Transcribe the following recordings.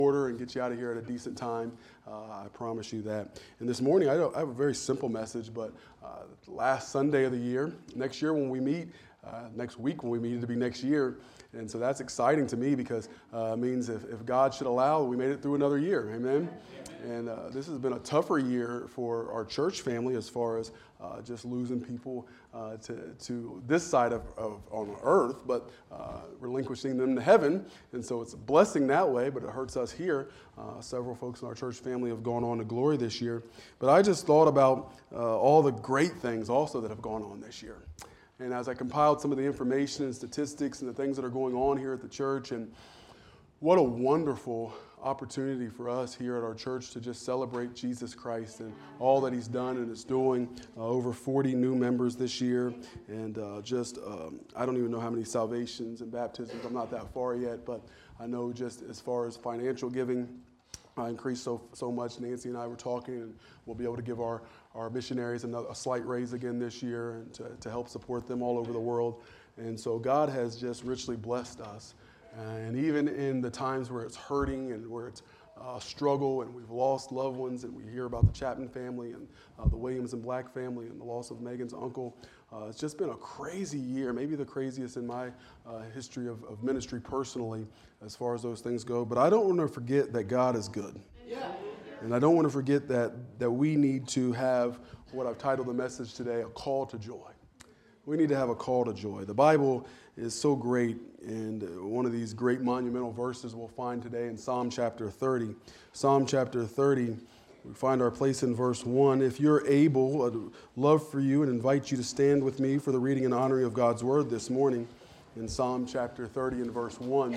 order and get you out of here at a decent time. I promise you that. And this morning, I have a very simple message, but last Sunday of the year, next year when we meet, next week when we meet, it'll be next year. And so that's exciting to me because it means if God should allow, we made it through another year. Amen? And this has been a tougher year for our church family as far as just losing people to this side of on earth, but relinquishing them to heaven. And so it's a blessing that way, but it hurts us here. Several folks in our church family have gone on to glory this year. But I just thought about all the great things also that have gone on this year. And as I compiled some of the information and statistics and the things that are going on here at the church, and what a wonderful opportunity for us here at our church to just celebrate Jesus Christ and all that he's done and is doing. Over 40 new members this year, and I don't even know how many salvations and baptisms. I'm not that far yet, but I know just as far as financial giving, increased so much. Nancy and I were talking, and we'll be able to give our missionaries a slight raise again this year and to help support them all over the world. And so God has just richly blessed us. And even in the times where it's hurting and where it's struggle and we've lost loved ones, and we hear about the Chapman family and the Williams and Black family and the loss of Megan's uncle, it's just been a crazy year, maybe the craziest in my history of ministry personally as far as those things go. But I don't want to forget that God is good. Yeah. And I don't want to forget that we need to have what I've titled the message today, a call to joy. We need to have a call to joy. The Bible is so great, and one of these great monumental verses we'll find today in Psalm chapter 30. Psalm chapter 30, we find our place in verse 1. If you're able, I'd love for you and invite you to stand with me for the reading and honoring of God's word this morning in Psalm chapter 30 and verse 1.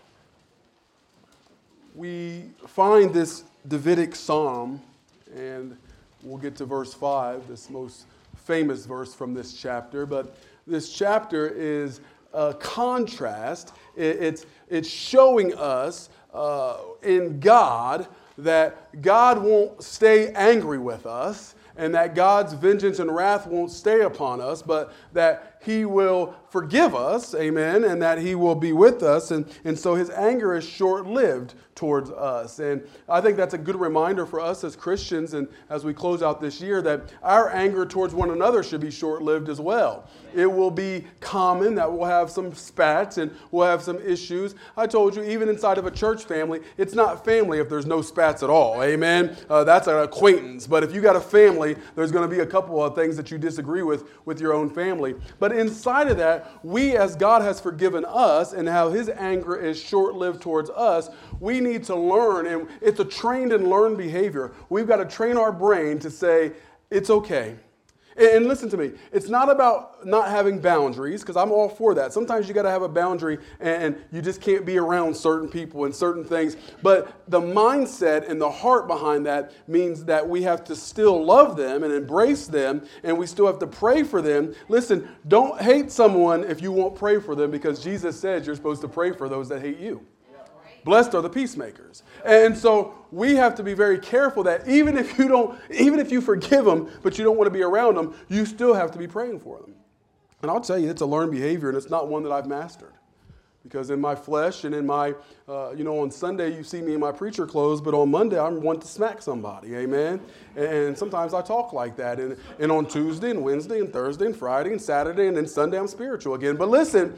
We find this Davidic psalm, and we'll get to verse 5, this most famous verse from this chapter. But this chapter is a contrast. It's showing us in God that God won't stay angry with us, and that God's vengeance and wrath won't stay upon us, but that he will forgive us, amen, and that he will be with us. And so his anger is short-lived towards us. And I think that's a good reminder for us as Christians, and as we close out this year, that our anger towards one another should be short-lived as well. It will be common that we'll have some spats and we'll have some issues. I told you, even inside of a church family, it's not family if there's no spats at all, amen? That's an acquaintance. But if you got a family, there's going to be a couple of things that you disagree with your own family. But inside of that, we, as God has forgiven us and how his anger is short-lived towards us, we need to learn, and it's a trained and learned behavior. We've got to train our brain to say, it's okay. And listen to me, it's not about not having boundaries, because I'm all for that. Sometimes you got to have a boundary, and you just can't be around certain people and certain things. But the mindset and the heart behind that means that we have to still love them and embrace them, and we still have to pray for them. Listen, don't hate someone if you won't pray for them, because Jesus said you're supposed to pray for those that hate you. Blessed are the peacemakers. And so we have to be very careful that even if you forgive them, but you don't want to be around them, you still have to be praying for them. And I'll tell you, it's a learned behavior, and it's not one that I've mastered. Because in my flesh and in my, on Sunday you see me in my preacher clothes, but on Monday I'm one to smack somebody, amen? And sometimes I talk like that. And on Tuesday and Wednesday and Thursday and Friday and Saturday and then Sunday I'm spiritual again. But listen,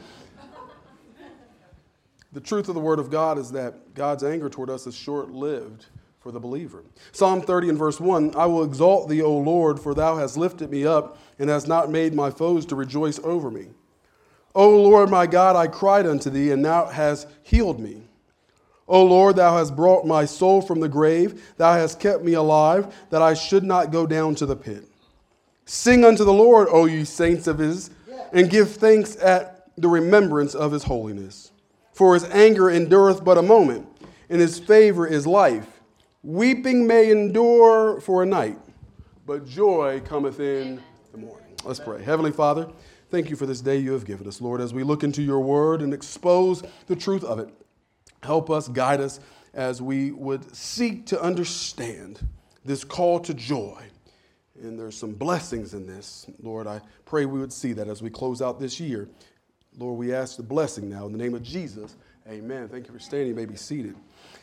the truth of the Word of God is that God's anger toward us is short-lived for the believer. Psalm 30 and verse 1, I will exalt thee, O Lord, for thou hast lifted me up and hast not made my foes to rejoice over me. O Lord my God, I cried unto thee, and thou hast healed me. O Lord, thou hast brought my soul from the grave. Thou hast kept me alive, that I should not go down to the pit. Sing unto the Lord, O ye saints of his, and give thanks at the remembrance of his holiness. For his anger endureth but a moment, and his favor is life. Weeping may endure for a night, but joy cometh in the morning. Let's pray. Heavenly Father, thank you for this day you have given us, Lord, as we look into your word and expose the truth of it. Help us, guide us, as we would seek to understand this call to joy. And there's some blessings in this. Lord, I pray we would see that as we close out this year. Lord, we ask the blessing now in the name of Jesus. Amen. Thank you for standing. You may be seated.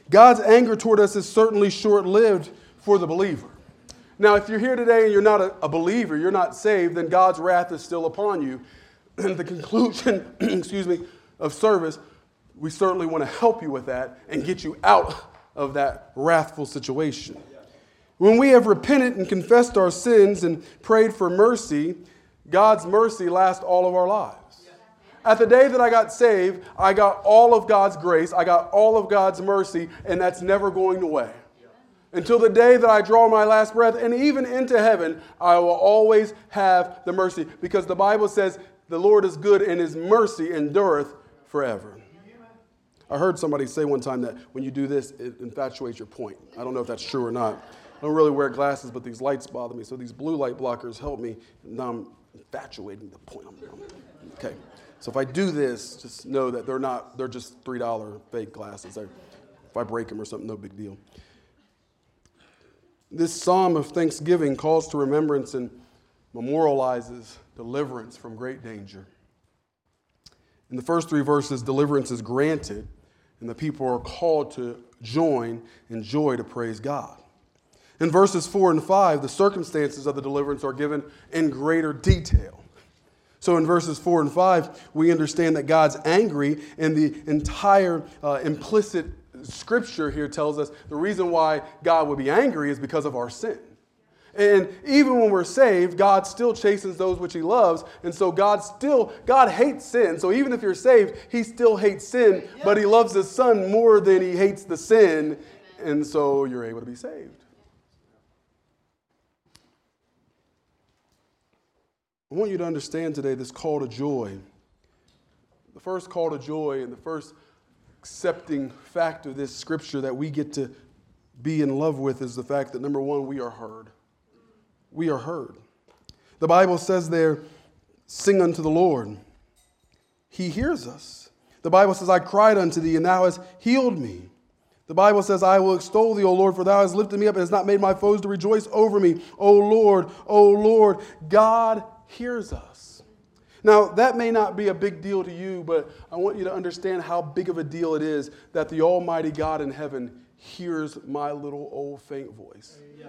God's anger toward us is certainly short-lived for the believer. Now, if you're here today and you're not a believer, you're not saved, then God's wrath is still upon you. And at the conclusion, of service, we certainly want to help you with that and get you out of that wrathful situation. When we have repented and confessed our sins and prayed for mercy, God's mercy lasts all of our lives. At the day that I got saved, I got all of God's grace, I got all of God's mercy, and that's never going away. Until the day that I draw my last breath, and even into heaven, I will always have the mercy. Because the Bible says, the Lord is good and his mercy endureth forever. I heard somebody say one time that when you do this, it infatuates your point. I don't know if that's true or not. I don't really wear glasses, but these lights bother me. So these blue light blockers help me. Now I'm infatuating the point. Okay. So if I do this, just know that they're just $3 fake glasses. If I break them or something, no big deal. This psalm of thanksgiving calls to remembrance and memorializes deliverance from great danger. In the first 3 verses, deliverance is granted, and the people are called to join in joy to praise God. In verses 4 and 5, the circumstances of the deliverance are given in greater detail. So in verses 4 and 5, we understand that God's angry, and the entire implicit scripture here tells us the reason why God would be angry is because of our sin. And even when we're saved, God still chastens those which he loves. And so God hates sin. So even if you're saved, he still hates sin, but he loves his son more than he hates the sin. And so you're able to be saved. I want you to understand today this call to joy. The first call to joy and the first accepting fact of this scripture that we get to be in love with is the fact that, number one, we are heard. We are heard. The Bible says there, sing unto the Lord. He hears us. The Bible says, I cried unto thee, and thou hast healed me. The Bible says, I will extol thee, O Lord, for thou hast lifted me up and hast not made my foes to rejoice over me. O Lord, God hears us. Now, that may not be a big deal to you, but I want you to understand how big of a deal it is that the Almighty God in heaven hears my little old faint voice. Yeah.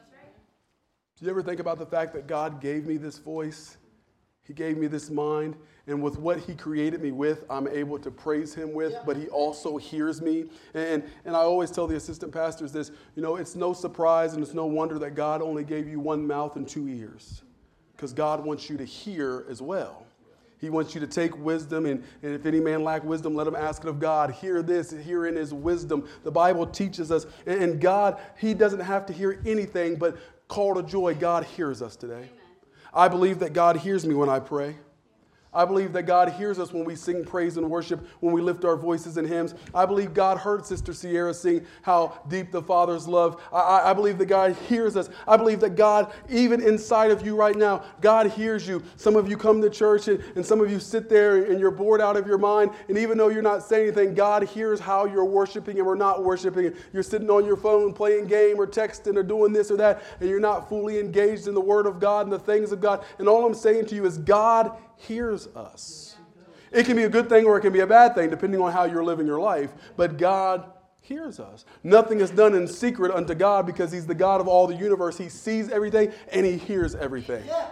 Do you ever think about the fact that God gave me this voice? He gave me this mind, and with what he created me with, I'm able to praise him with, but he also hears me. And I always tell the assistant pastors this, it's no surprise and it's no wonder that God only gave you 1 mouth and 2 ears, because God wants you to hear as well. He wants you to take wisdom, and if any man lack wisdom, let him ask it of God. Hear this, herein is wisdom. The Bible teaches us, and God, he doesn't have to hear anything, but call to joy, God hears us today. Amen. I believe that God hears me when I pray. I believe that God hears us when we sing praise and worship, when we lift our voices in hymns. I believe God heard Sister Sierra sing How Deep the Father's Love. I believe that God hears us. I believe that God, even inside of you right now, God hears you. Some of you come to church and some of you sit there and you're bored out of your mind. And even though you're not saying anything, God hears how you're worshiping him or not worshiping. You're sitting on your phone playing game or texting or doing this or that, and you're not fully engaged in the Word of God and the things of God. And all I'm saying to you is God hears us. It can be a good thing or it can be a bad thing, depending on how you're living your life. But God hears us. Nothing is done in secret unto God, because he's the God of all the universe. He sees everything and he hears everything. Yeah.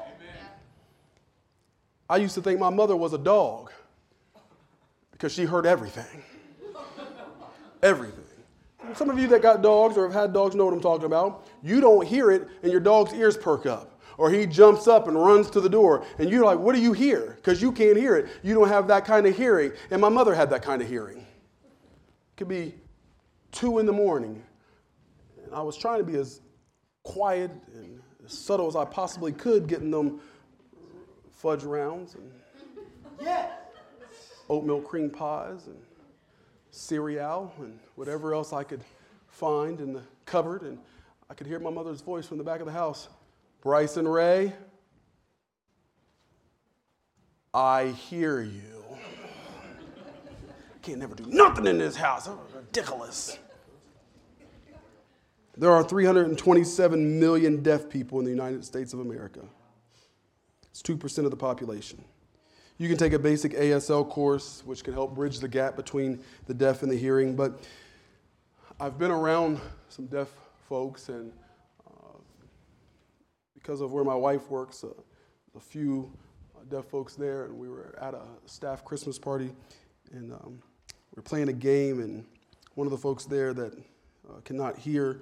I used to think my mother was a dog because she heard everything. Everything. Some of you that got dogs or have had dogs know what I'm talking about. You don't hear it and your dog's ears perk up. Or he jumps up and runs to the door. And you're like, what do you hear? Because you can't hear it. You don't have that kind of hearing. And my mother had that kind of hearing. It could be 2 a.m. And I was trying to be as quiet and as subtle as I possibly could, getting them fudge rounds and oatmeal cream pies and cereal and whatever else I could find in the cupboard. And I could hear my mother's voice from the back of the house. Bryson Ray, I hear you. I can't never do nothing in this house. That's ridiculous. There are 327 million deaf people in the United States of America. It's 2% of the population. You can take a basic ASL course, which can help bridge the gap between the deaf and the hearing, but I've been around some deaf folks, and because of where my wife works, a few deaf folks there, and we were at a staff Christmas party, and we were playing a game, and one of the folks there that cannot hear,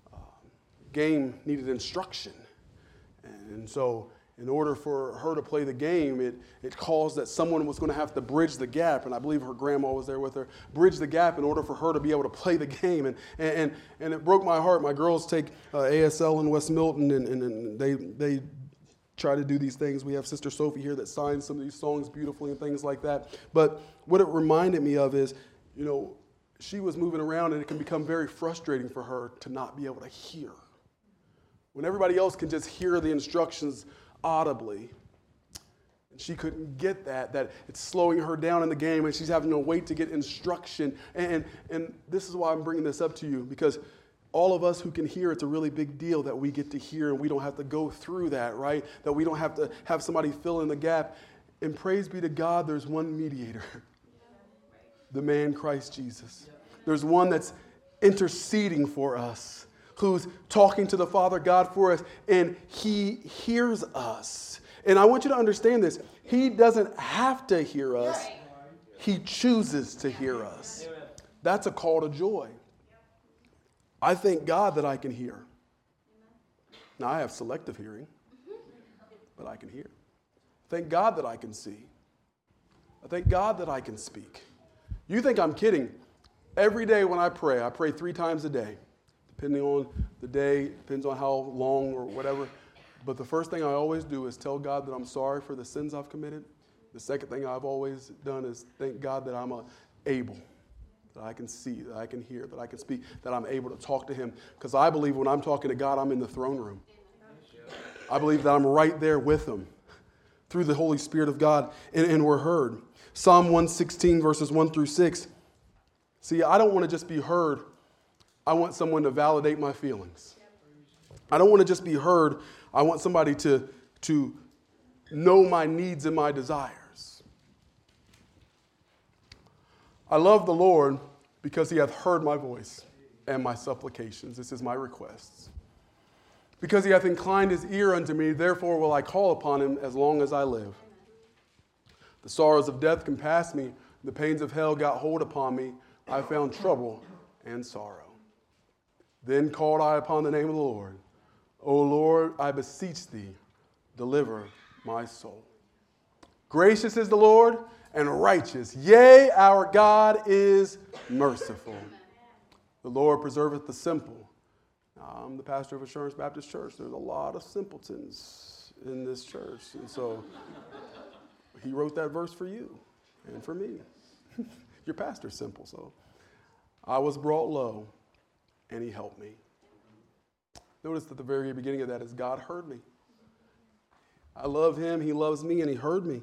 game needed instruction. And so in order for her to play the game, it caused that someone was going to have to bridge the gap, and I believe her grandma was there with her, bridge the gap in order for her to be able to play the game. And it broke my heart. My girls take ASL in West Milton, and they try to do these things. We have Sister Sophie here that signs some of these songs beautifully and things like that. But what it reminded me of is, she was moving around, and it can become very frustrating for her to not be able to hear. When everybody else can just hear the instructions audibly, and she couldn't get that it's slowing her down in the game, and she's having to wait to get instruction. And this is why I'm bringing this up to you, because all of us who can hear, it's a really big deal that we get to hear, and we don't have to go through that, right? That we don't have to have somebody fill in the gap. And praise be to God, there's one mediator, the man Christ Jesus. There's one that's interceding for us, who's talking to the Father God for us, and he hears us. And I want you to understand this. He doesn't have to hear us. He chooses to hear us. That's a call to joy. I thank God that I can hear. Now, I have selective hearing, but I can hear. Thank God that I can see. I thank God that I can speak. You think I'm kidding. Every day when I pray 3 times a day. Depending on the day, depends on how long or whatever. But the first thing I always do is tell God that I'm sorry for the sins I've committed. The second thing I've always done is thank God that I'm able, that I can see, that I can hear, that I can speak, that I'm able to talk to him. Because I believe when I'm talking to God, I'm in the throne room. I believe that I'm right there with him through the Holy Spirit of God, and we're heard. Psalm 116, verses 1 through 6. See, I don't want to just be heard. I want someone to validate my feelings. I don't want to just be heard. I want somebody to know my needs and my desires. I love the Lord because he hath heard my voice and my supplications. This is my requests. Because he hath inclined his ear unto me, therefore will I call upon him as long as I live. The sorrows of death compassed me. The pains of hell got hold upon me. I found trouble and sorrow. Then called I upon the name of the Lord. O Lord, I beseech thee, deliver my soul. Gracious is the Lord and righteous. Yea, our God is merciful. The Lord preserveth the simple. Now, I'm the pastor of Assurance Baptist Church. There's a lot of simpletons in this church. And so he wrote that verse for you and for me. Your pastor's simple, so. I was brought low, and he helped me. Notice at the very beginning of that is God heard me. I love him, he loves me, and he heard me.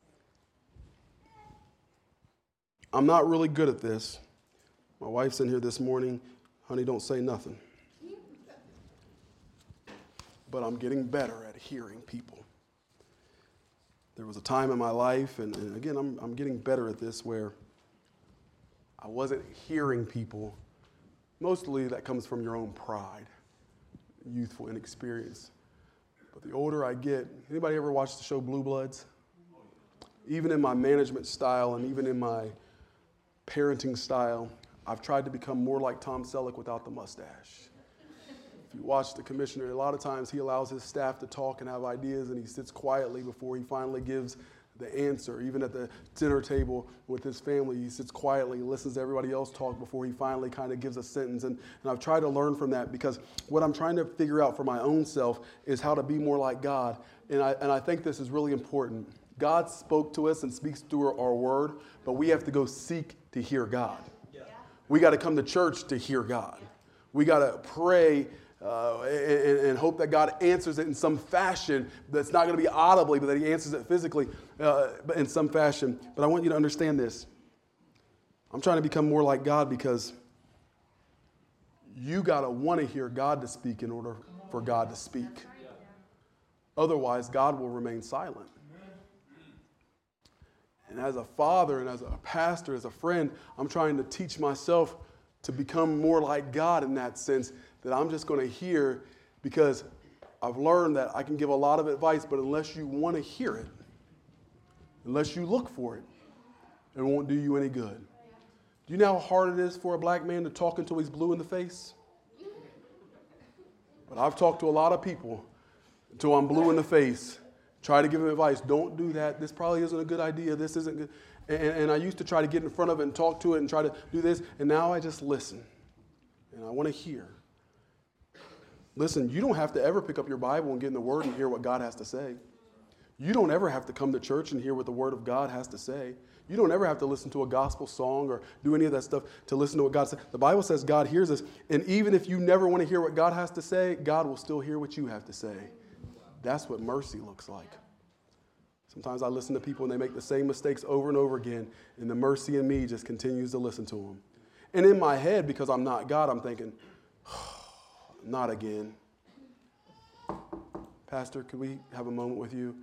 I'm not really good at this. My wife's in here this morning. Honey, don't say nothing. But I'm getting better at hearing people. There was a time in my life, and again, I'm getting better at this, where I wasn't hearing people. Mostly that comes from your own pride, youthful inexperience. But the older I get, anybody ever watch the show Blue Bloods? Even in my management style and even in my parenting style, I've tried to become more like Tom Selleck without the mustache. If you watch the commissioner, a lot of times he allows his staff to talk and have ideas, and he sits quietly before he finally gives the answer. Even at the dinner table with his family, he sits quietly and listens to everybody else talk before he finally kind of gives a sentence. And I've tried to learn from that, because what I'm trying to figure out for my own self is how to be more like God. And I think this is really important. God spoke to us and speaks through our word, but we have to go seek to hear God. Yeah. We got to come to church to hear God. We got to pray and hope that God answers it in some fashion that's not going to be audibly, but that he answers it physically but in some fashion. But I want you to understand this. I'm trying to become more like God, because you got to want to hear God to speak in order for God to speak. Otherwise, God will remain silent. And as a father and as a pastor, as a friend, I'm trying to teach myself to become more like God in that sense, that I'm just going to hear, because I've learned that I can give a lot of advice, but unless you want to hear it, unless you look for it, it won't do you any good. Do you know how hard it is for a black man to talk until he's blue in the face? But I've talked to a lot of people until I'm blue in the face, try to give them advice. Don't do that. This probably isn't a good idea. This isn't good. And I used to try to get in front of it and talk to it and try to do this. And now I just listen. And I want to hear. Listen, you don't have to ever pick up your Bible and get in the Word and hear what God has to say. You don't ever have to come to church and hear what the Word of God has to say. You don't ever have to listen to a gospel song or do any of that stuff to listen to what God says. The Bible says God hears us. And even if you never want to hear what God has to say, God will still hear what you have to say. That's what mercy looks like. Sometimes I listen to people and they make the same mistakes over and over again, and the mercy in me just continues to listen to them. And in my head, because I'm not God, I'm thinking, oh, not again. Pastor, could we have a moment with you?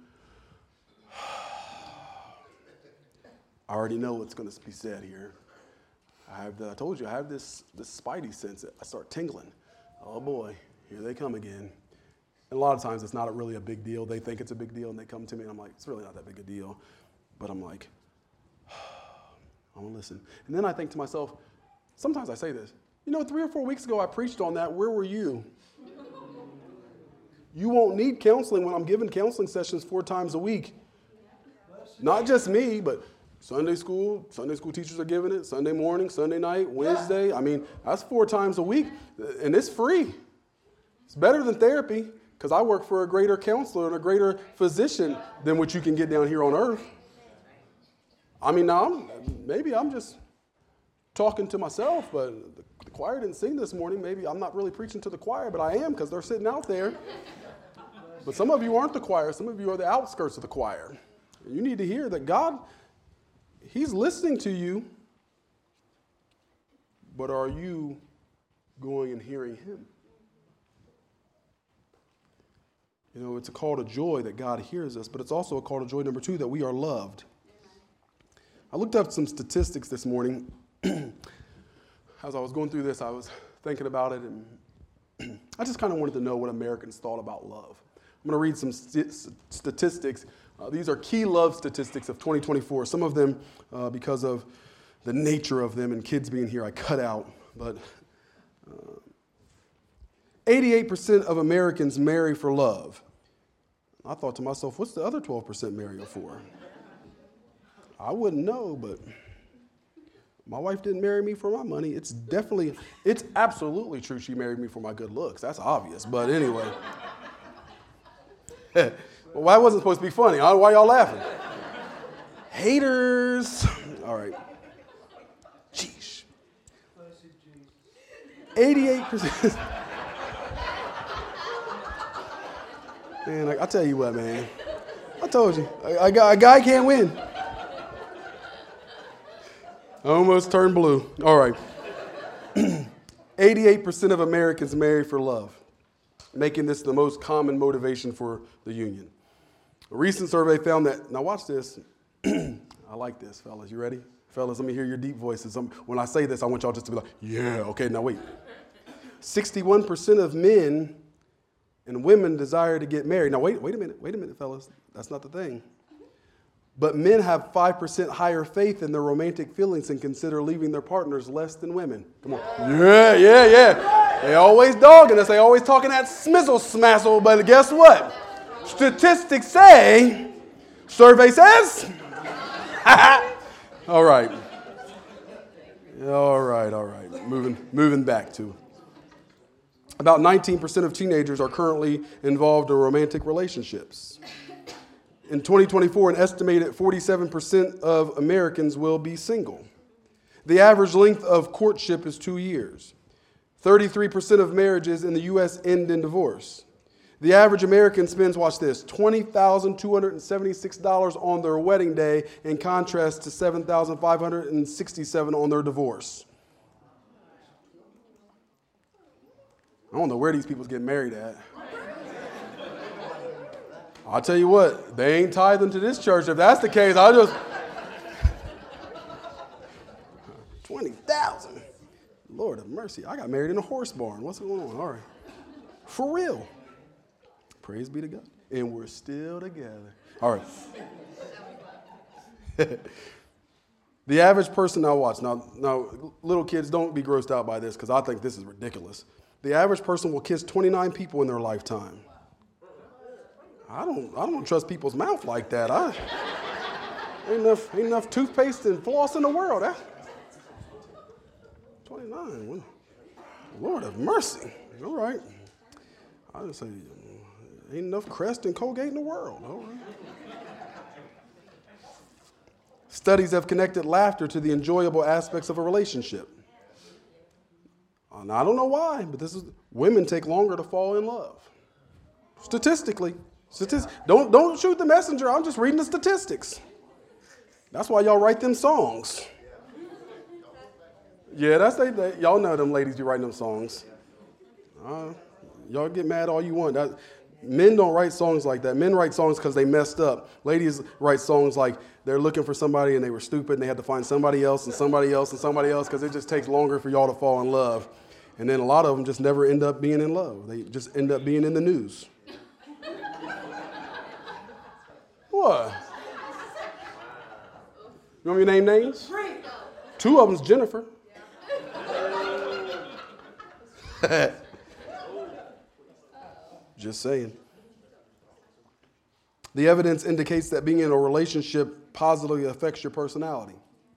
I already know what's going to be said here. I told you, I have this spidey sense. I start tingling. Oh boy, here they come again. And a lot of times it's not really a big deal. They think it's a big deal and they come to me and I'm like, it's really not that big a deal. But I'm like, I'm going to listen. And then I think to myself, sometimes I say this, 3 or 4 weeks ago I preached on that. Where were you? You won't need counseling when I'm giving counseling sessions 4 times a week. Not just me, but Sunday school teachers are giving it, Sunday morning, Sunday night, Wednesday. I mean, that's 4 times a week, and it's free. It's better than therapy, because I work for a greater counselor and a greater physician than what you can get down here on earth. I mean, now, maybe I'm just talking to myself, but the choir didn't sing this morning. Maybe I'm not really preaching to the choir, but I am, because they're sitting out there. But some of you aren't the choir. Some of you are the outskirts of the choir. And you need to hear that God, He's listening to you, but are you going and hearing Him? It's a call to joy that God hears us, but it's also a call to joy, number 2, that we are loved. I looked up some statistics this morning. As I was going through this, I was thinking about it, and I just kind of wanted to know what Americans thought about love. I'm going to read some statistics. These are key love statistics of 2024. Some of them, because of the nature of them and kids being here, I cut out. But 88% of Americans marry for love. I thought to myself, what's the other 12% marry for? I wouldn't know, but my wife didn't marry me for my money. It's absolutely true she married me for my good looks. That's obvious, but anyway. Well, why wasn't it supposed to be funny? Why y'all laughing? Haters. All right. Jeez. 88%. Man, I tell you what, man. I told you. A guy can't win. I almost turned blue. All right. 88% of Americans marry for love, making this the most common motivation for the union. A recent survey found that, now watch this. I like this, fellas. You ready? Fellas, let me hear your deep voices. When I say this, I want y'all just to be like, yeah, okay, now wait. 61% of men and women desire to get married. Now wait a minute, fellas. That's not the thing. But men have 5% higher faith in their romantic feelings and consider leaving their partners less than women. Come on. Yeah. They always dogging us. They always talking that smizzle-smazzle. But guess what? Statistics say, survey says. All right. Moving back to about 19% of teenagers are currently involved in romantic relationships. In 2024, an estimated 47% of Americans will be single. The average length of courtship is 2 years. 33% of marriages in the U.S. end in divorce. The average American spends, watch this, $20,276 on their wedding day, in contrast to $7,567 on their divorce. I don't know where these people's getting married at. I'll tell you what, they ain't tithing to this church. If that's the case, I'll just... 20,000. Lord mercy. I got married in a horse barn. What's going on? All right. For real. Praise be to God. And we're still together. All right. The average person, now watch. Now, little kids, don't be grossed out by this because I think this is ridiculous. The average person will kiss 29 people in their lifetime. I don't trust people's mouth like that. Ain't enough toothpaste and floss in the world. 29. Lord have mercy. All right. I just say, ain't enough Crest and Colgate in the world. All right. Studies have connected laughter to the enjoyable aspects of a relationship. And I don't know why, but women take longer to fall in love. Statistically. Don't shoot the messenger. I'm just reading the statistics. That's why y'all write them songs. Yeah, y'all know them ladies be writing them songs. Y'all get mad all you want. Men don't write songs like that. Men write songs because they messed up. Ladies write songs like they're looking for somebody and they were stupid and they had to find somebody else and somebody else and somebody else because it just takes longer for y'all to fall in love. And then a lot of them just never end up being in love. They just end up being in the news. What? You want me to name names? 2 of them's Jennifer. Just saying. The evidence indicates that being in a relationship positively affects your personality.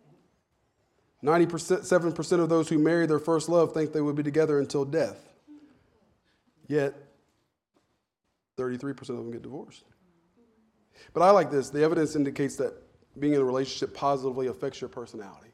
97% of those who marry their first love think they will be together until death. Yet, 33% of them get divorced. But I like this. The evidence indicates that being in a relationship positively affects your personality.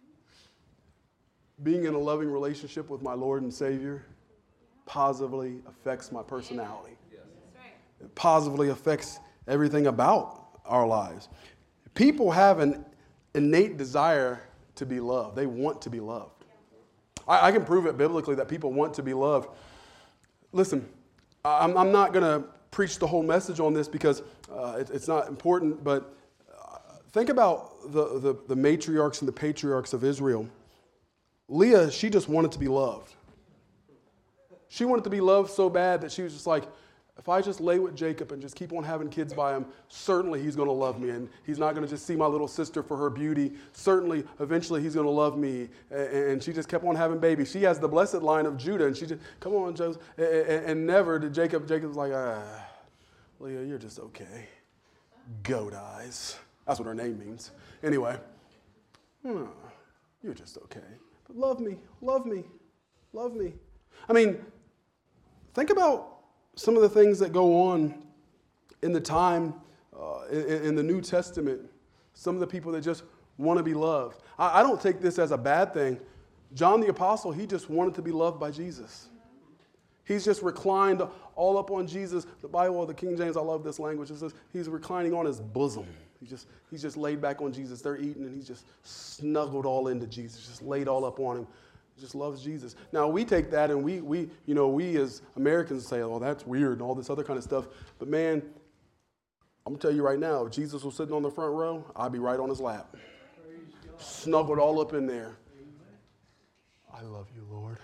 Being in a loving relationship with my Lord and Savior positively affects my personality. It positively affects everything about our lives. People have an innate desire to be loved. They want to be loved. I can prove it biblically that people want to be loved. Listen, I'm not going to preach the whole message on this because it's not important, but think about the matriarchs and the patriarchs of Israel. Leah, she just wanted to be loved. She wanted to be loved so bad that she was just like, if I just lay with Jacob and just keep on having kids by him, certainly he's going to love me. And he's not going to just see my little sister for her beauty. Certainly, eventually he's going to love me. And she just kept on having babies. She has the blessed line of Judah. And she just, come on, Joseph. And never did Jacob's like, Leah, you're just okay. Goat eyes. That's what her name means. Anyway, you're just okay. But love me, love me, love me. I mean, think about some of the things that go on in the time, in the New Testament, some of the people that just want to be loved. I don't take this as a bad thing. John the Apostle, he just wanted to be loved by Jesus. He's just reclined all up on Jesus. The Bible, the King James, I love this language. It says he's reclining on his bosom. He's just laid back on Jesus. They're eating and he's just snuggled all into Jesus, just laid all up on him. Just loves Jesus. Now we take that and we as Americans say, oh, that's weird and all this other kind of stuff. But man, I'm gonna tell you right now, if Jesus was sitting on the front row, I'd be right on his lap. Snuggled all up in there. I love you, Lord.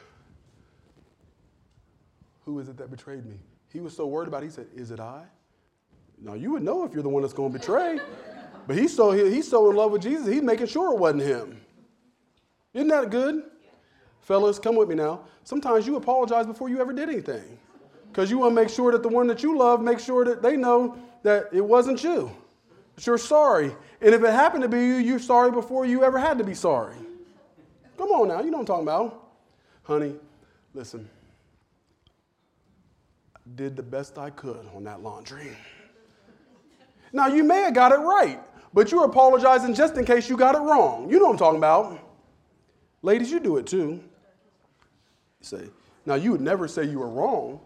Who is it that betrayed me? He was so worried about it, he said, is it I? Now you would know if you're the one that's gonna betray. But he's so in love with Jesus, he's making sure it wasn't him. Isn't that good? Fellas, come with me now. Sometimes you apologize before you ever did anything because you want to make sure that the one that you love, make sure that they know that it wasn't you, that you're sorry. And if it happened to be you, you're sorry before you ever had to be sorry. Come on now, you know what I'm talking about. Honey, listen, I did the best I could on that laundry. Now, you may have got it right, but you're apologizing just in case you got it wrong. You know what I'm talking about. Ladies, you do it too. Say, now you would never say you were wrong.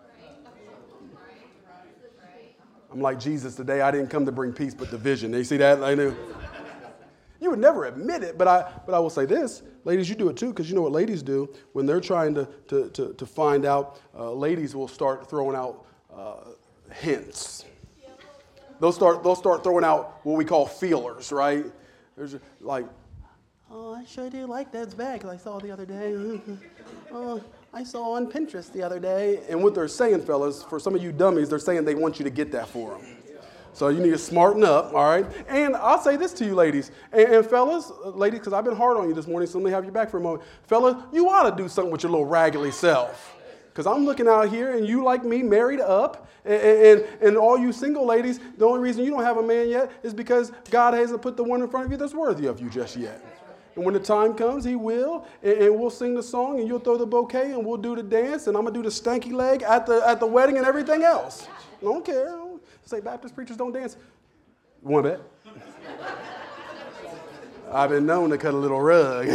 I'm like Jesus today. I didn't come to bring peace but division. You see that? I knew. You would never admit it, but I will say this, ladies, you do it too, because you know what ladies do when they're trying to find out. Ladies will start throwing out hints. They'll start throwing out what we call feelers, right? There's like, Oh, I sure do like Dad's bag I saw the other day. I saw on Pinterest the other day. And what they're saying, fellas, for some of you dummies, they're saying they want you to get that for them. So you need to smarten up, all right? And I'll say this to you, ladies. And fellas, ladies, because I've been hard on you this morning, so let me have you back for a moment. Fellas, you ought to do something with your little raggedy self. Because I'm looking out here, and you like me, married up, and all you single ladies, the only reason you don't have a man yet is because God hasn't put the one in front of you that's worthy of you just yet. And when the time comes, he will, and we'll sing the song, and you'll throw the bouquet, and we'll do the dance, and I'm going to do the stanky leg at the wedding and everything else. I don't care. Say Baptist preachers don't dance. You want to bet? I've been known to cut a little rug.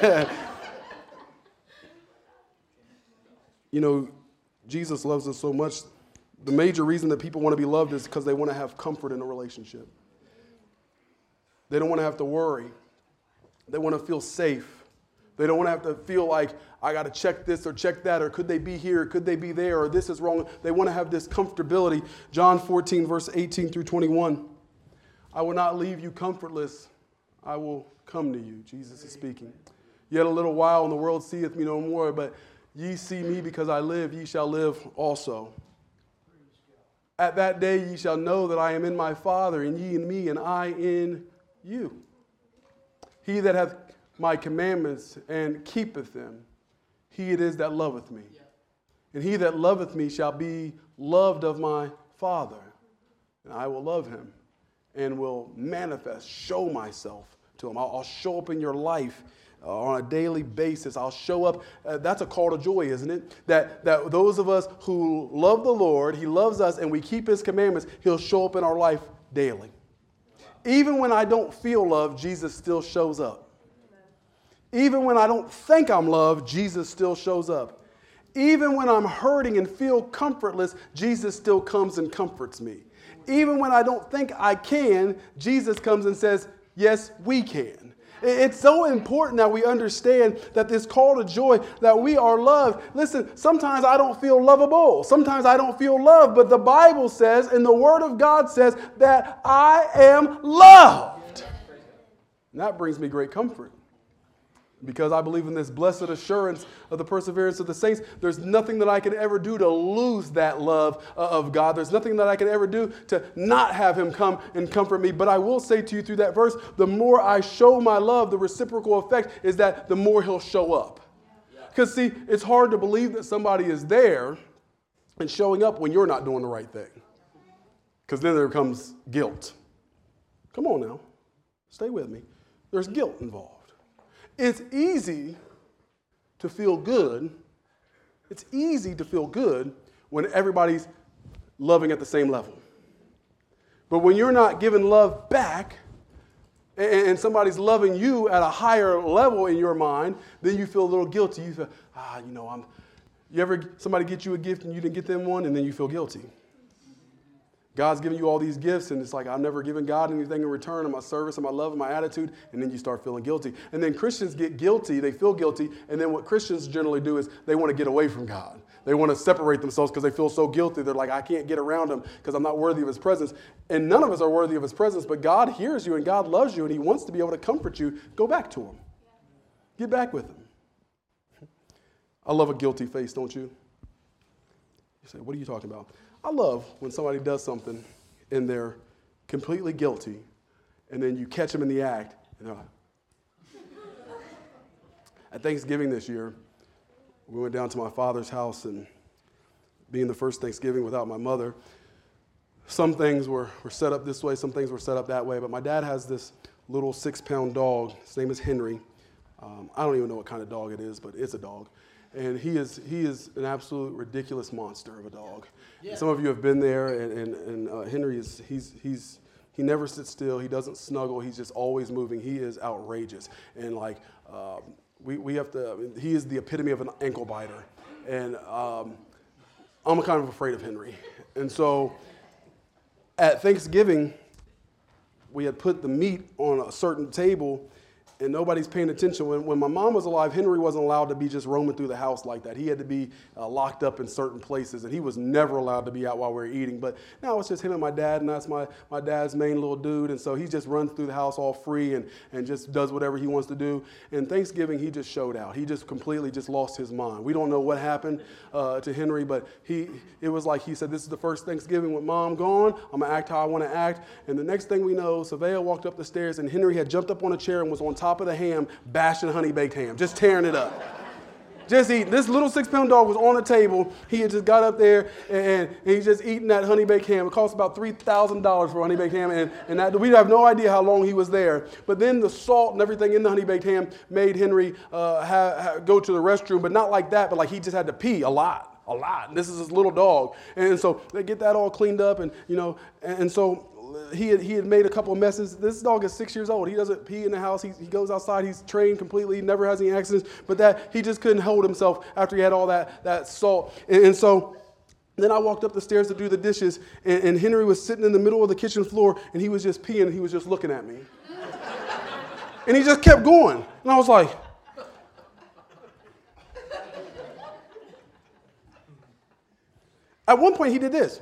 You know, Jesus loves us so much. The major reason that people want to be loved is because they want to have comfort in a relationship. They don't want to have to worry. They want to feel safe. They don't want to have to feel like, I got to check this or check that, or could they be here, or could they be there, or this is wrong. They want to have this comfortability. John 14, verse 18 through 21. I will not leave you comfortless. I will come to you. Jesus is speaking. Yet a little while, and the world seeth me no more, but ye see me because I live, ye shall live also. At that day ye shall know that I am in my Father, and ye in me, and I in you. He that hath my commandments and keepeth them, he it is that loveth me. And he that loveth me shall be loved of my Father. And I will love him and will manifest, show myself to him. I'll show up in your life on a daily basis. I'll show up. That's a call to joy, isn't it? That those of us who love the Lord, he loves us, and we keep his commandments, he'll show up in our life daily. Even when I don't feel love, Jesus still shows up. Even when I don't think I'm loved, Jesus still shows up. Even when I'm hurting and feel comfortless, Jesus still comes and comforts me. Even when I don't think I can, Jesus comes and says, yes, we can. It's so important that we understand that this call to joy, that we are loved. Listen, sometimes I don't feel lovable. Sometimes I don't feel loved, but the Bible says, and the Word of God says, that I am loved. And that brings me great comfort. Because I believe in this blessed assurance of the perseverance of the saints, there's nothing that I can ever do to lose that love of God. There's nothing that I can ever do to not have him come and comfort me. But I will say to you through that verse, the more I show my love, the reciprocal effect is that the more he'll show up. Because see, it's hard to believe that somebody is there and showing up when you're not doing the right thing. Because then there comes guilt. Come on now, stay with me. There's guilt involved. It's easy to feel good. It's easy to feel good when everybody's loving at the same level. But when you're not giving love back and somebody's loving you at a higher level in your mind, then you feel a little guilty. You feel, somebody get you a gift and you didn't get them one, and then you feel guilty. God's giving you all these gifts, and it's like, I've never given God anything in return of my service and my love and my attitude, and then you start feeling guilty. And then Christians get guilty, they feel guilty, and then what Christians generally do is they want to get away from God. They want to separate themselves because they feel so guilty. They're like, I can't get around him because I'm not worthy of his presence. And none of us are worthy of his presence, but God hears you and God loves you, and he wants to be able to comfort you. Go back to him. Get back with him. I love a guilty face, don't you? You say, what are you talking about? I love when somebody does something and they're completely guilty, and then you catch them in the act, and they're like. At Thanksgiving this year, we went down to my father's house, and being the first Thanksgiving without my mother, some things were set up this way, some things were set up that way, but my dad has this little 6-pound dog. His name is Henry. I don't even know what kind of dog it is, but it's a dog. And he is an absolute ridiculous monster of a dog. Yeah. Some of you have been there, and Henry he never sits still. He doesn't snuggle. He's just always moving. He is outrageous, and we have to. He is the epitome of an ankle biter, and I'm kind of afraid of Henry. And so, at Thanksgiving, we had put the meat on a certain table, and nobody's paying attention. When my mom was alive, Henry wasn't allowed to be just roaming through the house like that. He had to be locked up in certain places, and he was never allowed to be out while we were eating. But now it's just him and my dad, and that's my dad's main little dude, and so he just runs through the house all free and just does whatever he wants to do. And Thanksgiving, he just showed out. He just completely just lost his mind. We don't know what happened to Henry, but it was like he said, this is the first Thanksgiving with Mom gone. I'm going to act how I want to act. And the next thing we know, Savea walked up the stairs, and Henry had jumped up on a chair and was on top of the ham, bashing honey baked ham, just tearing it up. Just eating. This little 6-pound dog was on the table. He had just got up there and he's just eating that honey baked ham. It cost about $3,000 for honey baked ham, and that, we have no idea how long he was there. But then the salt and everything in the honey baked ham made Henry go to the restroom, but not like that, but like he just had to pee a lot. And this is his little dog, and so they get that all cleaned up, and so he had made a couple of messes. This dog is 6 years old. He doesn't pee in the house. He goes outside. He's trained completely. He never has any accidents. But that he just couldn't hold himself after he had all that salt. And so then I walked up the stairs to do the dishes, and Henry was sitting in the middle of the kitchen floor, and he was just peeing, and he was just looking at me. And he just kept going. And I was like, at one point he did this.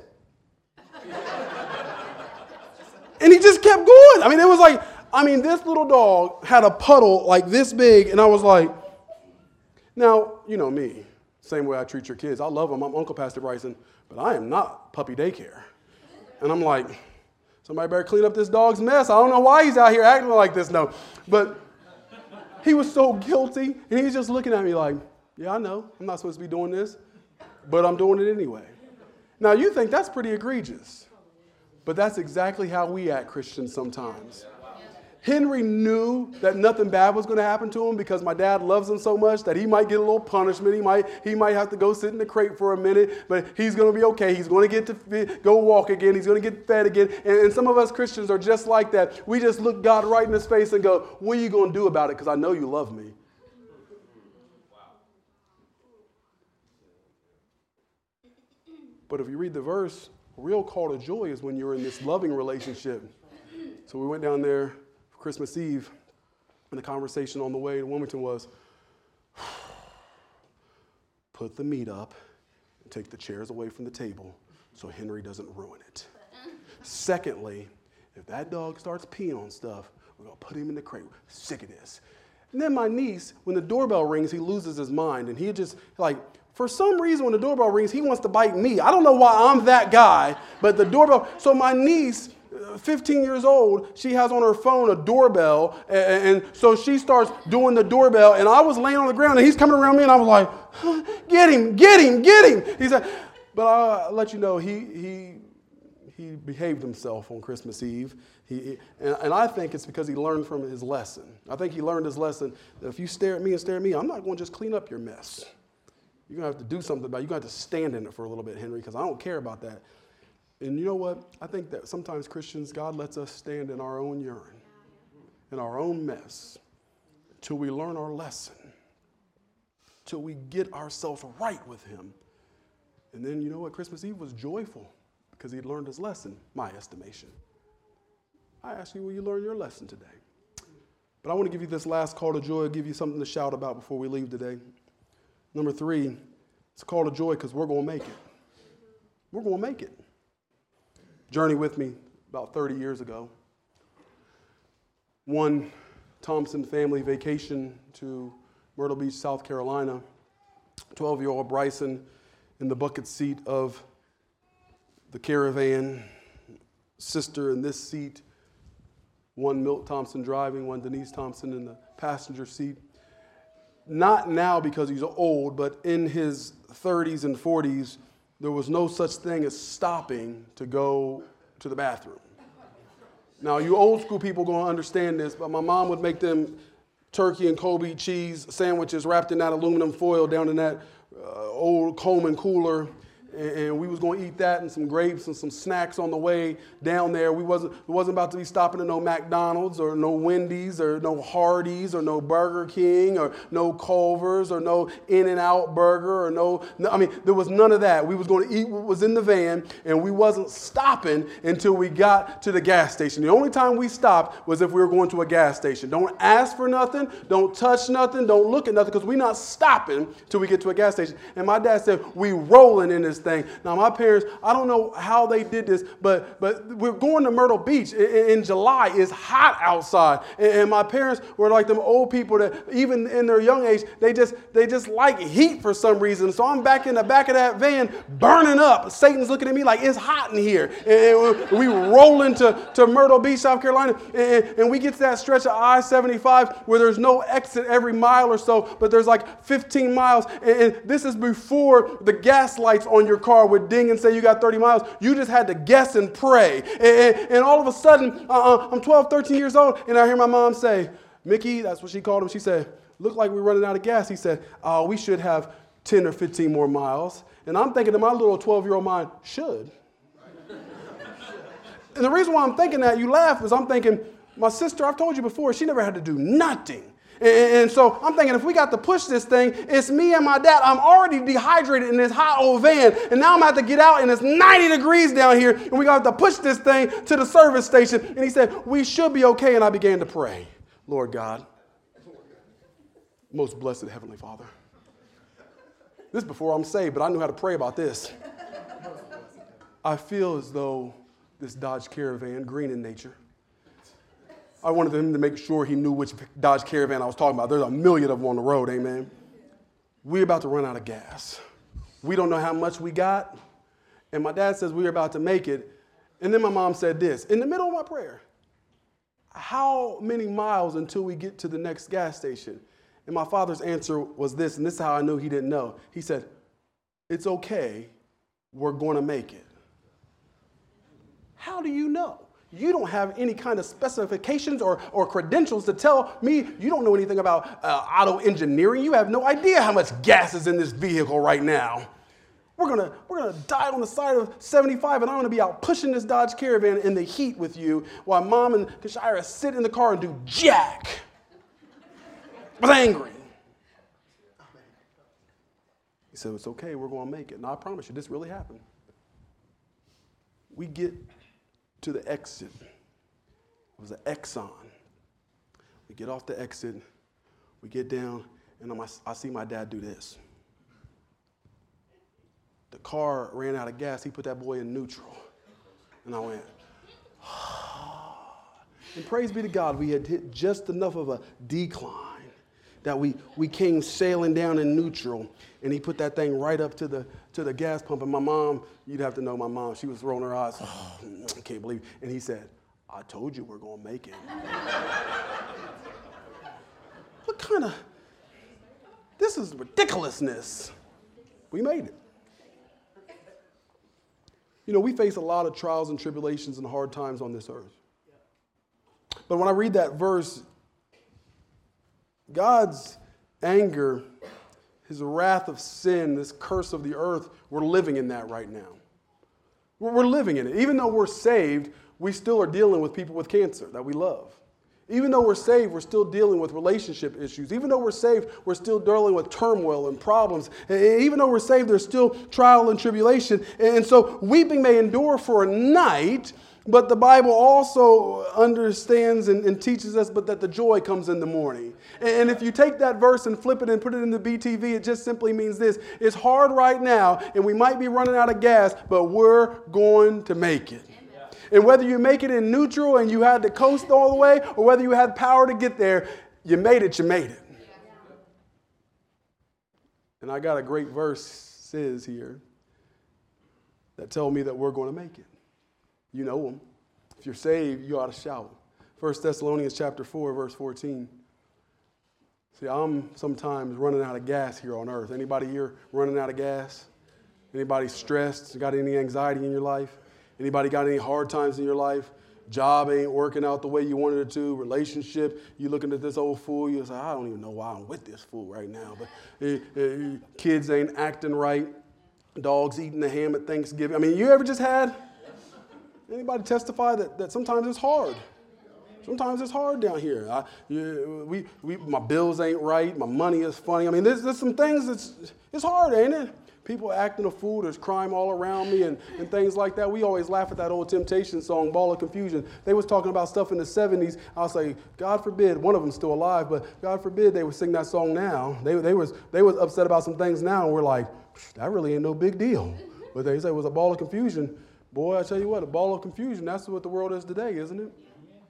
And he just kept going. I mean, it was like, this little dog had a puddle like this big, and I was like, now, you know me, same way I treat your kids. I love them. I'm Uncle Pastor Bryson, but I am not puppy daycare. And I'm like, somebody better clean up this dog's mess. I don't know why he's out here acting like this. No. But he was so guilty, and he was just looking at me like, yeah, I know. I'm not supposed to be doing this, but I'm doing it anyway. Now, you think that's pretty egregious. But that's exactly how we act Christians sometimes. Henry knew that nothing bad was going to happen to him because my dad loves him so much that he might get a little punishment. He might have to go sit in the crate for a minute, but he's going to be okay. He's going to get to go walk again. He's going to get fed again. And some of us Christians are just like that. We just look God right in his face and go, what are you going to do about it? Because I know you love me. But if you read the verse, a real call to joy is when you're in this loving relationship. So we went down there for Christmas Eve, and the conversation on the way to Wilmington was, put the meat up and take the chairs away from the table so Henry doesn't ruin it. Secondly, if that dog starts peeing on stuff, we're going to put him in the crate. We're sick of this. And then my niece, when the doorbell rings, he loses his mind, and he just for some reason, when the doorbell rings, he wants to bite me. I don't know why I'm that guy, but the doorbell. So my niece, 15 years old, she has on her phone a doorbell, and so she starts doing the doorbell, and I was laying on the ground, and he's coming around me, and I was like, get him. He said, but I'll let you know, he behaved himself on Christmas Eve. And I think it's because he learned from his lesson. I think he learned his lesson that if you stare at me, I'm not going to just clean up your mess. You're going to have to do something about it. You're going to have to stand in it for a little bit, Henry, because I don't care about that. And you know what? I think that sometimes Christians, God lets us stand in our own urine, in our own mess, till we learn our lesson, till we get ourselves right with him. And then you know what? Christmas Eve was joyful because he'd learned his lesson, my estimation. I ask you, will you learn your lesson today? But I want to give you this last call to joy, give you something to shout about before we leave today. Number 3, it's a call to joy because we're going to make it. We're going to make it. Journey with me about 30 years ago. One Thompson family vacation to Myrtle Beach, South Carolina. 12-year-old Bryson in the bucket seat of the caravan. Sister in this seat. One Milt Thompson driving, one Denise Thompson in the passenger seat. Not now because he's old, but in his 30s and 40s, there was no such thing as stopping to go to the bathroom. Now, you old school people are going to understand this, but my mom would make them turkey and Colby cheese sandwiches wrapped in that aluminum foil down in that old Coleman cooler. and we was going to eat that and some grapes and some snacks on the way down there. It wasn't about to be stopping at no McDonald's or no Wendy's or no Hardee's or no Burger King or no Culver's or no In-N-Out Burger or there was none of that. We was going to eat what was in the van, and we wasn't stopping until we got to the gas station. The only time we stopped was if we were going to a gas station. Don't ask for nothing. Don't touch nothing. Don't look at nothing, because we're not stopping till we get to a gas station. And my dad said, we rolling in this thing. Now, my parents, I don't know how they did this, but we're going to Myrtle Beach in July. It's hot outside. And my parents were like them old people that even in their young age, they just like heat for some reason. So I'm back in the back of that van burning up. Satan's looking at me like, it's hot in here. And we roll into Myrtle Beach, South Carolina, and we get to that stretch of I-75 where there's no exit every mile or so, but there's like 15 miles. And this is before the gas lights on your car would ding and say you got 30 miles. You just had to guess and pray. And all of a sudden, I'm 12, 13 years old, and I hear my mom say, Mickey, that's what she called him. She said, look like we're running out of gas. He said, we should have 10 or 15 more miles. And I'm thinking to my little 12-year-old mind, should. And the reason why I'm thinking that, you laugh, is I'm thinking, my sister, I've told you before, she never had to do nothing. And so I'm thinking, if we got to push this thing, it's me and my dad. I'm already dehydrated in this hot old van, and now I'm going to have to get out, and it's 90 degrees down here, and we're going to have to push this thing to the service station. And he said, we should be okay, and I began to pray. Lord God, most blessed Heavenly Father. This is before I'm saved, but I knew how to pray about this. I feel as though this Dodge Caravan, green in nature, I wanted him to make sure he knew which Dodge Caravan I was talking about. There's a million of them on the road, amen. We're about to run out of gas. We don't know how much we got. And my dad says we're about to make it. And then my mom said this, in the middle of my prayer, how many miles until we get to the next gas station? And my father's answer was this, and this is how I knew he didn't know. He said, it's okay, we're going to make it. How do you know? You don't have any kind of specifications or credentials to tell me. You don't know anything about auto engineering. You have no idea how much gas is in this vehicle right now. We're gonna die on the side of 75, and I'm gonna be out pushing this Dodge Caravan in the heat with you while Mom and Kashira sit in the car and do jack. I was angry. He said, it's okay, we're gonna make it. And I promise you, this really happened. We get to the exit. It was an Exxon. We get off the exit, we get down, and I see my dad do this. The car ran out of gas. He put that boy in neutral. And I went, and praise be to God, we had hit just enough of a decline that we came sailing down in neutral, and he put that thing right up to the gas pump. And my mom, you'd have to know my mom, she was rolling her eyes. Oh, I can't believe it. And he said, I told you we're going to make it. What kind of, this is ridiculousness. We made it. You know, we face a lot of trials and tribulations and hard times on this earth. But when I read that verse, God's anger, his wrath of sin, this curse of the earth, we're living in that right now. We're living in it. Even though we're saved, we still are dealing with people with cancer that we love. Even though we're saved, we're still dealing with relationship issues. Even though we're saved, we're still dealing with turmoil and problems. Even though we're saved, there's still trial and tribulation. And so weeping may endure for a night, but the Bible also understands and teaches us but that the joy comes in the morning. And if you take that verse and flip it and put it in the BTV, it just simply means this. It's hard right now, and we might be running out of gas, but we're going to make it. And whether you make it in neutral and you had to coast all the way, or whether you had power to get there, you made it, you made it. And I got a great verses here that tell me that we're going to make it. You know them. If you're saved, you ought to shout. 1 Thessalonians chapter 4, verse 14. See, I'm sometimes running out of gas here on earth. Anybody here running out of gas? Anybody stressed? Got any anxiety in your life? Anybody got any hard times in your life? Job ain't working out the way you wanted it to. Relationship, you looking at this old fool, you say, I don't even know why I'm with this fool right now. But kids ain't acting right. dogs eating the ham at Thanksgiving. I mean, you ever just had anybody testify that sometimes it's hard? Sometimes it's hard down here. My bills ain't right. My money is funny. I mean, there's some things it's hard, ain't it? People acting a fool. There's crime all around me and things like that. We always laugh at that old Temptation song, Ball of Confusion. They was talking about stuff in the 70s. I'll say, God forbid, one of them's still alive, but God forbid they would sing that song now. They was upset about some things now, and we're like, that really ain't no big deal. But they say it was a ball of confusion. Boy, I tell you what, a ball of confusion, that's what the world is today, isn't it?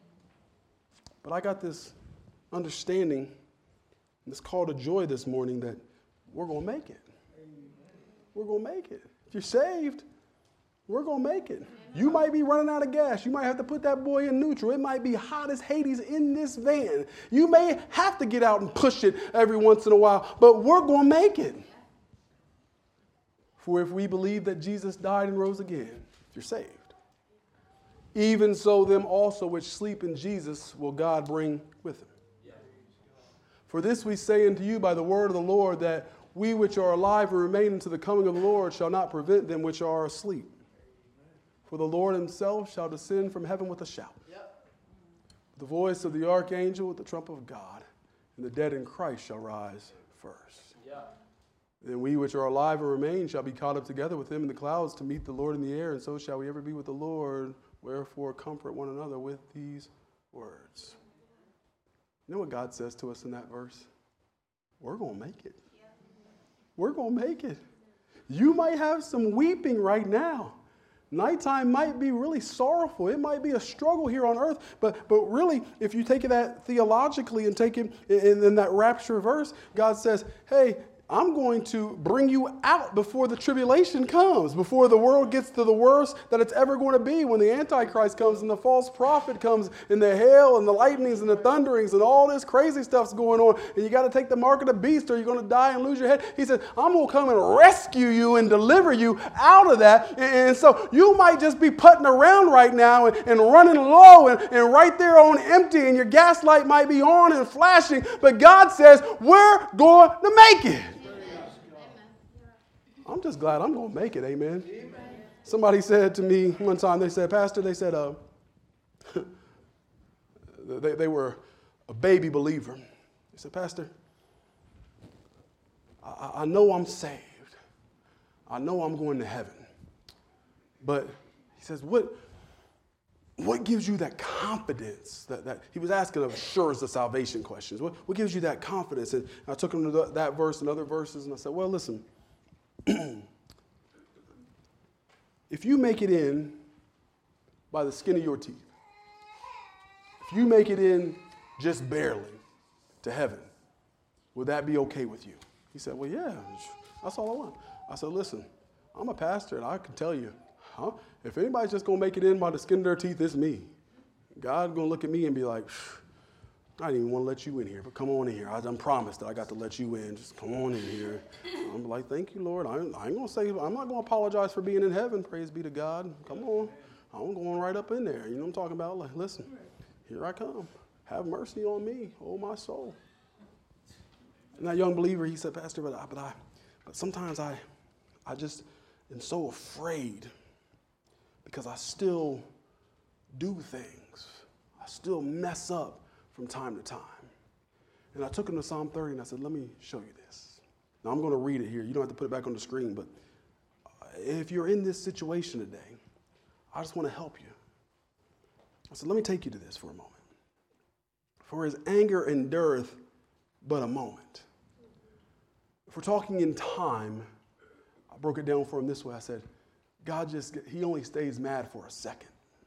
But I got this understanding, this call to joy this morning that we're going to make it. We're going to make it. If you're saved, we're going to make it. You might be running out of gas. You might have to put that boy in neutral. It might be hot as Hades in this van. You may have to get out and push it every once in a while, but we're going to make it. For if we believe that Jesus died and rose again, if you're saved, even so them also which sleep in Jesus will God bring with him. For this we say unto you by the word of the Lord, that we which are alive and remain unto the coming of the Lord shall not prevent them which are asleep. For the Lord himself shall descend from heaven with a shout, the voice of the archangel, with the trump of God, and the dead in Christ shall rise first. Then we which are alive and remain shall be caught up together with him in the clouds to meet the Lord in the air, and so shall we ever be with the Lord. Wherefore comfort one another with these words. You know what God says to us in that verse? We're going to make it. We're going to make it. You might have some weeping right now. Nighttime might be really sorrowful. It might be a struggle here on earth. But really, if you take that theologically and take it in that rapture verse, God says, hey, I'm going to bring you out before the tribulation comes, before the world gets to the worst that it's ever going to be, when the Antichrist comes and the false prophet comes and the hail and the lightnings and the thunderings and all this crazy stuff's going on. And you got to take the mark of the beast or you're going to die and lose your head. He said, I'm going to come and rescue you and deliver you out of that. And so you might just be putting around right now and running low and right there on empty, and your gas light might be on and flashing. But God says, we're going to make it. I'm just glad I'm going to make it, amen. Somebody said to me one time, they said, Pastor, they said, they were a baby believer. They said, Pastor, I know I'm saved. I know I'm going to heaven. But he says, what gives you that confidence? That he was asking assurance of salvation questions. What gives you that confidence? And I took him to that verse and other verses, and I said, well, listen. If you make it in by the skin of your teeth, if you make it in just barely to heaven, would that be okay with you? He said, well, yeah, that's all I want. I said, listen, I'm a pastor, and I can tell you, if anybody's just going to make it in by the skin of their teeth, it's me. God's going to look at me and be like, I didn't even want to let you in here, but come on in here. I'm promised that I got to let you in. Just come on in here. I'm like, thank you, Lord. I ain't going to say, I'm not going to apologize for being in heaven. Praise be to God. Come on. I'm going right up in there. You know what I'm talking about? Like, listen, here I come. Have mercy on me, oh my soul. And that young believer, he said, Pastor, but sometimes I just am so afraid because I still do things. I still mess up from time to time. And I took him to Psalm 30 and I said, let me show you this. Now I'm going to read it here. You don't have to put it back on the screen, but if you're in this situation today, I just want to help you. I said, let me take you to this for a moment. For his anger endureth but a moment. If we're talking in time, I broke it down for him this way. I said, he only stays mad for a second.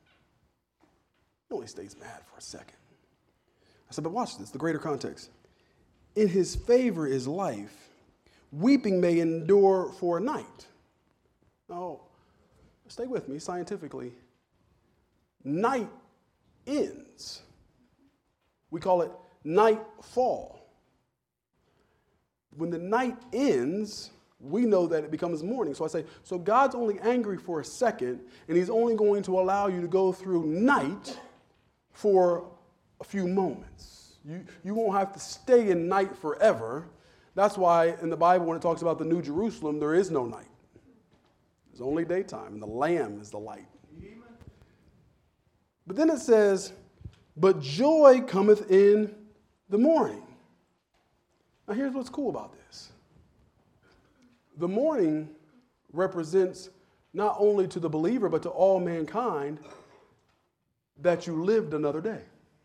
He only stays mad for a second. I said, but watch this, the greater context. In his favor is life. Weeping may endure for a night. Now, stay with me scientifically. Night ends. We call it nightfall. When the night ends, we know that it becomes morning. So I say, so God's only angry for a second, and he's only going to allow you to go through night for a few moments. You won't have to stay in night forever. That's why in the Bible, when it talks about the New Jerusalem, there is no night. There's only daytime, and the Lamb is the light. But then it says, but joy cometh in the morning. Now here's what's cool about this. The morning represents not only to the believer, but to all mankind that you lived another day.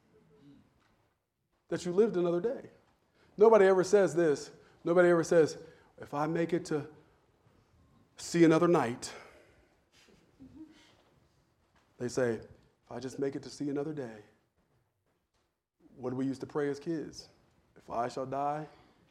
That you lived another day. Nobody ever says this. Nobody ever says, if I make it to see another night, they say, if I just make it to see another day. What do we used to pray as kids? If I shall die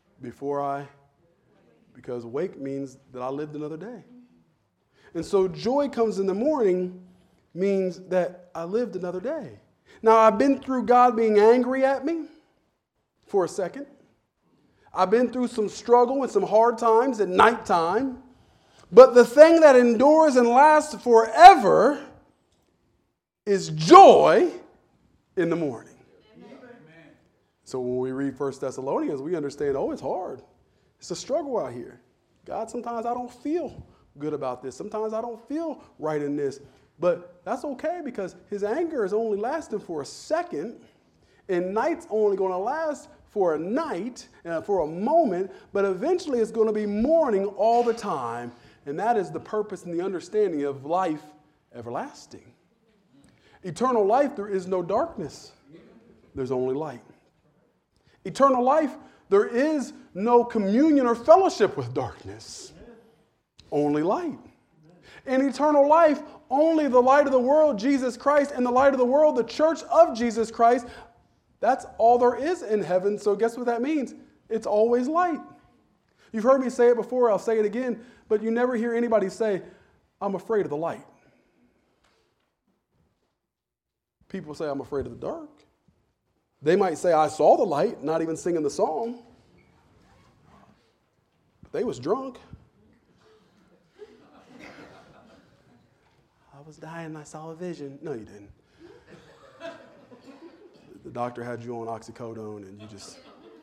because wake means that I lived another day. And so joy comes in the morning means that I lived another day. Now, I've been through God being angry at me for a second. I've been through some struggle and some hard times at nighttime. But the thing that endures and lasts forever is joy in the morning. Amen. So when we read 1 Thessalonians, we understand, it's hard. It's a struggle out here. God, sometimes I don't feel good about this. Sometimes I don't feel right in this. But that's okay because his anger is only lasting for a second. And night's only going to last for a night, for a moment. But eventually it's going to be morning all the time. And that is the purpose and the understanding of life everlasting. Eternal life, there is no darkness. There's only light. Eternal life, there is no communion or fellowship with darkness. Only light. In eternal life, only the light of the world, Jesus Christ, and the light of the world, the church of Jesus Christ. That's all there is in heaven. So guess what that means? It's always light. You've heard me say it before, I'll say it again, but you never hear anybody say, I'm afraid of the light. People say, I'm afraid of the dark. They might say, I saw the light, not even singing the song. But they was drunk. I was dying and I saw a vision. No, you didn't. The doctor had you on oxycodone and you just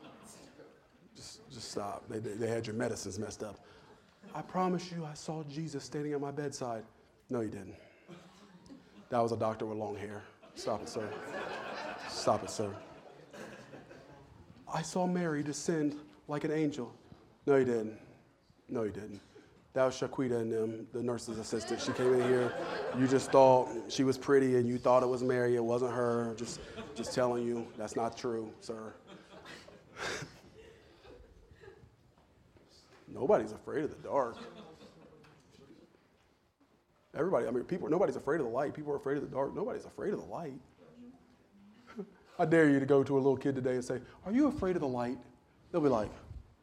stop. They had your medicines messed up. I promise you I saw Jesus standing at my bedside. No, you didn't. That was a doctor with long hair. Stop it, sir. Stop it, sir. I saw Mary descend like an angel. No, you didn't. No, you didn't. That was Shaquita and them, the nurse's assistant. She came in here. You just thought she was pretty and you thought it was Mary. It wasn't her. Just telling you that's not true, sir. Nobody's afraid of the dark. Everybody, nobody's afraid of the light. People are afraid of the dark. Nobody's afraid of the light. I dare you to go to a little kid today and say, are you afraid of the light? They'll be like,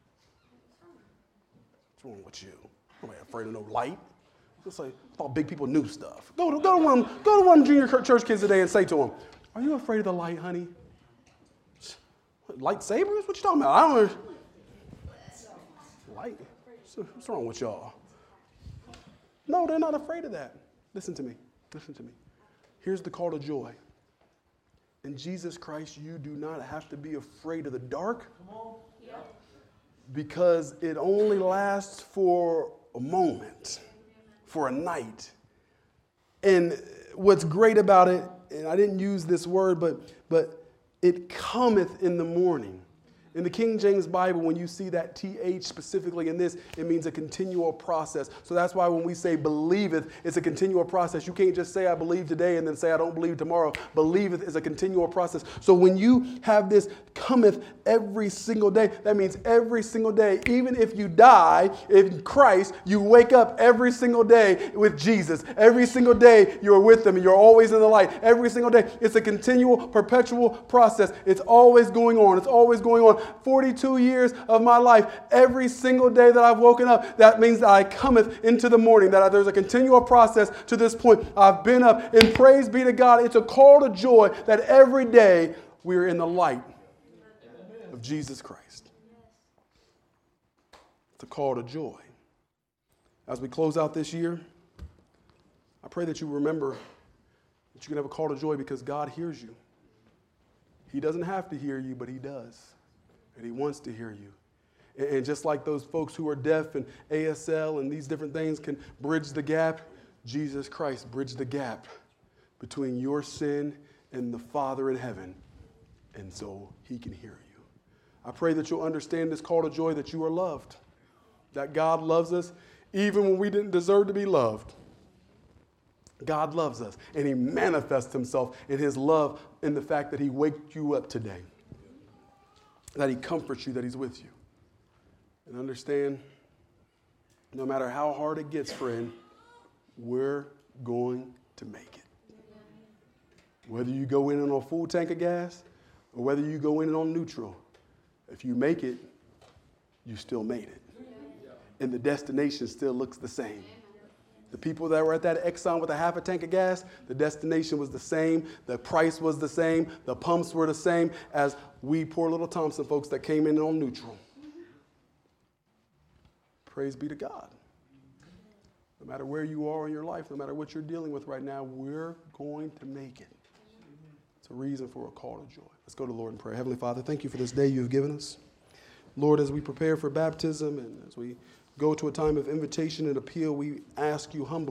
what's wrong with you? Nobody afraid of no light. Just like, I thought big people knew stuff. Go to one of them junior church kids today and say to them, are you afraid of the light, honey? Lightsabers? What you talking about? I don't know. Light? What's wrong with y'all? No, they're not afraid of that. Listen to me. Listen to me. Here's the call to joy. In Jesus Christ, you do not have to be afraid of the dark. Come on. Yep. Because it only lasts for a moment, for a night. And what's great about it, and I didn't use this word, but it cometh in the morning. In the King James Bible, when you see that TH specifically in this, it means a continual process. So that's why when we say believeth, it's a continual process. You can't just say I believe today and then say I don't believe tomorrow. Believeth is a continual process. So when you have this cometh every single day, that means every single day, even if you die in Christ, you wake up every single day with Jesus. Every single day you're with him and you're always in the light. Every single day. It's a continual, perpetual process. It's always going on. It's always going on. 42 years of my life, every single day that I've woken up, that means that I cometh into the morning, that there's a continual process to this point. I've been up, and praise be to God. It's a call to joy that every day we're in the light of Jesus Christ. It's a call to joy. As we close out this year, I pray that you remember that you can have a call to joy because God hears you. He doesn't have to hear you, but he does. And he wants to hear you. And just like those folks who are deaf and ASL and these different things can bridge the gap, Jesus Christ bridged the gap between your sin and the Father in heaven. And so he can hear you. I pray that you'll understand this call to joy, that you are loved, that God loves us even when we didn't deserve to be loved. God loves us, and he manifests himself in his love in the fact that he waked you up today, that he comforts you, that he's with you. And understand, no matter how hard it gets, friend, we're going to make it. Whether you go in on a full tank of gas or whether you go in on neutral, if you make it, you still made it. And the destination still looks the same. The people that were at that Exxon with a half a tank of gas, the destination was the same, the price was the same, the pumps were the same as we poor little Thompson folks that came in on neutral. Praise be to God. No matter where you are in your life, no matter what you're dealing with right now, we're going to make it. It's a reason for a call to joy. Let's go to the Lord in prayer. Heavenly Father, thank you for this day you've given us. Lord, as we prepare for baptism and as we go to a time of invitation and appeal, we ask you humbly